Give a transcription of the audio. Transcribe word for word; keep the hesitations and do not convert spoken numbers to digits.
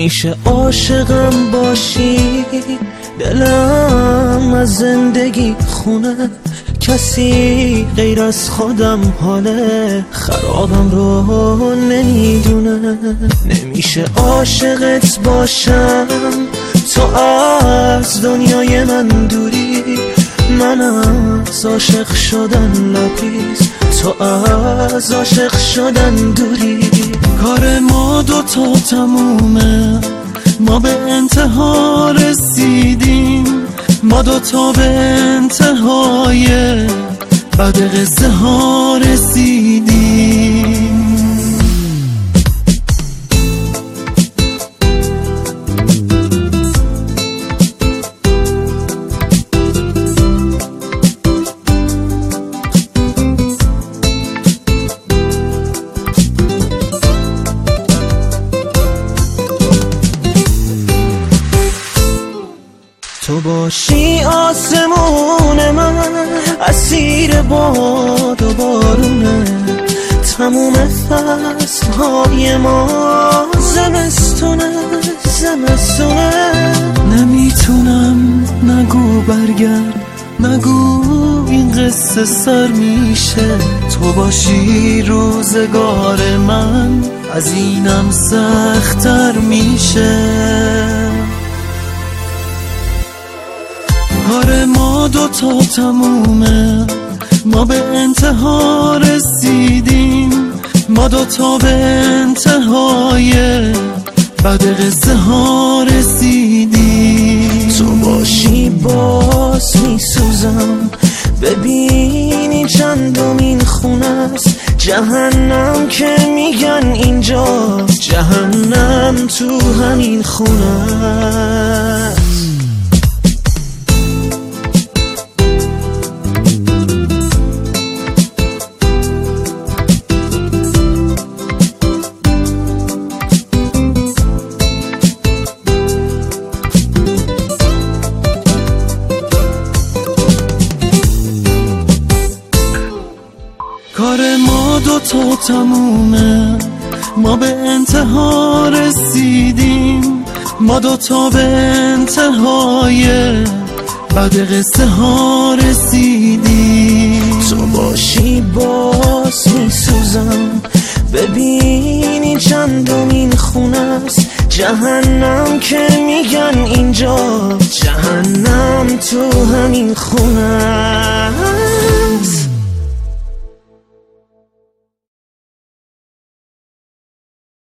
نمیشه عاشقم باشی، دلم از زندگی خونه، کسی غیر از خودم حاله خرابم رو نمیدونه. نمیشه عاشقت باشم تو از دنیای من دوری، من از عاشق شدن لبریز، تو از عاشق شدن دوری. کار ما دوتا تمومه، ما به انتها رسیدیم، ما دوتا به انتهای بعد قصه ها رسیدیم. تو باشی آسمون من، اسیر باد و بارونه، تموم فصلهای ما زمستونه زمستونه. نمیتونم نگو برگرد، نگو این قصه سر میشه. تو باشی روزگار من از اینم سخت‌تر میشه. کار ما دوتا تمومه، ما به انتها رسیدیم، ما دوتا به انتهای بعد قصه ها رسیدیم. تو باشی باز میسوزم، ببینی چندمین خونه است، جهنم که میگن اینجا، جهنم تو همین خونه است. کار ما دوتا تمومه، ما به انتها رسیدیم، ما دوتا به انتهای بعد قصه ها رسیدیم. تو باشی باز میسوزم، ببینی چندمین خونه است، جهنم که میگن اینجا، جهنم تو همین خونه.